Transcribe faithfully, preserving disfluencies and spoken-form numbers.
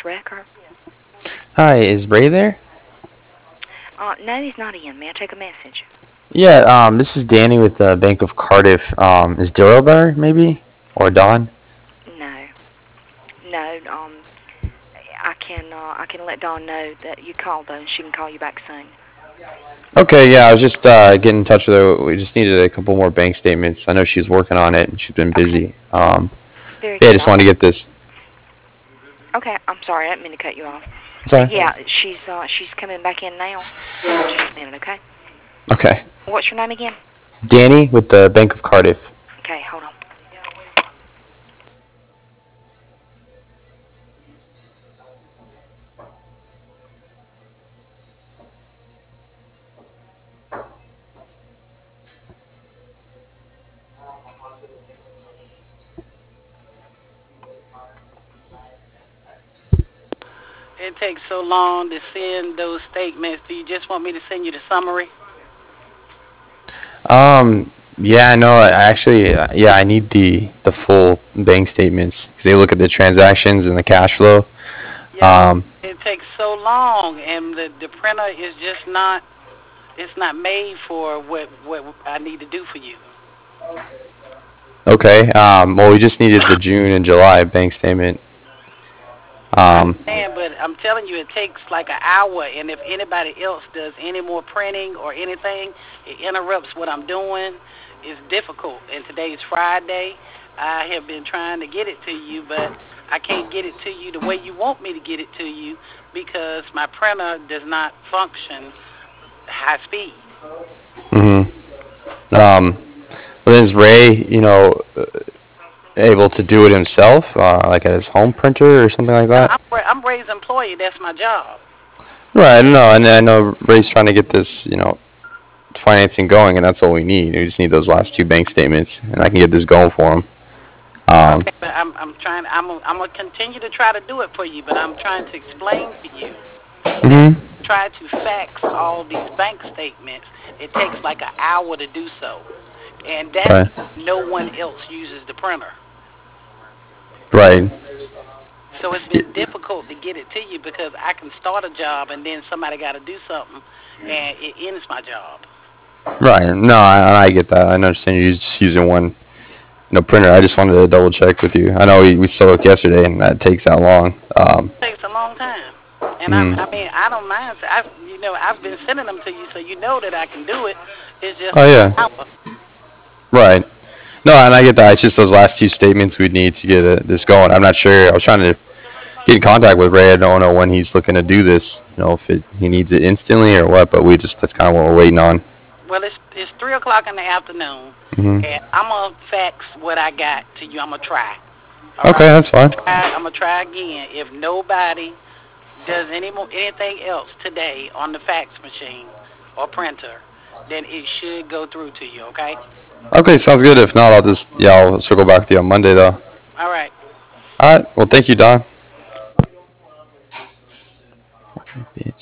Wrecker. Hi, is Ray there? Uh, no, he's not in. May I take a message? Yeah, um, this is Danny with the Bank of Cardiff. Um, is Daryl there, maybe? Or Don? No, no. Um, I can uh, I can let Dawn know that you called though, and she can call you back soon. Okay, yeah, I was just uh, getting in touch with her. We just needed a couple more bank statements. I know she's working on it and she's been Okay, busy. Um, very yeah, I good. just I'll wanted to let. get this. Okay, I'm sorry. I didn't mean to cut you off. But Sorry. yeah, she's uh, she's coming back in now. Hold on just a minute, okay? Okay. What's your name again? Danny with the Bank of Cardiff. Okay, hold on. It takes so long to send those statements. Do you just want me to send you the summary? Um, yeah, no, I actually, uh, yeah, I need the the full bank statements because they look at the transactions and the cash flow. Yeah, Um, it takes so long, and the the printer is just not. It's not made for what what I need to do for you. okay. Um, well, we just needed the June and July bank statement. I Um, understand, but I'm telling you, it takes like an hour, and if anybody else does any more printing or anything, it interrupts what I'm doing. It's difficult, and today's Friday. I have been trying to get it to you, but I can't get it to you the way you want me to get it to you because my printer does not function high speed. hmm um, but is Ray, you know, able to do it himself, uh, like at his home printer or something like Now, that? I'm I'm Ray's employee. That's my job. Right. No, and I know Ray's trying to get this, you know, financing going, and that's all we need. We just need those last two bank statements, and I can get this going for him. Um, Okay, but I'm I'm trying. I'm a, I'm gonna continue to try to do it for you, but I'm trying to explain to you that hmm try to fax all these bank statements. It takes like an hour to do so, and that's Right. no one else uses the printer. Right. So it's been difficult to get it to you because I can start a job and then somebody got to do something, and it ends my job. Right. No, I, I get that. I understand you're just using one, you know, printer. I just wanted to double check with you. I know we, we spoke yesterday, and that takes that long. Um, It takes a long time, and I mhm. I mean I don't mind. I you know I've been sending them to you, so you know that I can do it. It's just Oh an yeah. hour. Right. No, and I get that. It's just those last two statements we'd need to get uh this going. I'm not sure. I was trying to get in contact with Ray. I don't know when he's looking to do this. You know, if it, he needs it instantly or what. But we just that's kind of what we're waiting on. Well, it's it's three o'clock in the afternoon, hmm and I'm gonna fax what I got to you. I'm gonna try. All Okay, right. that's fine. Try, I'm gonna try again. If nobody does any more anything else today on the fax machine or printer, then it should go through to you. Okay. Okay, sounds good. If not, I'll just yeah, I'll circle back with you on Monday though. All right. All right. Well, thank you, Don.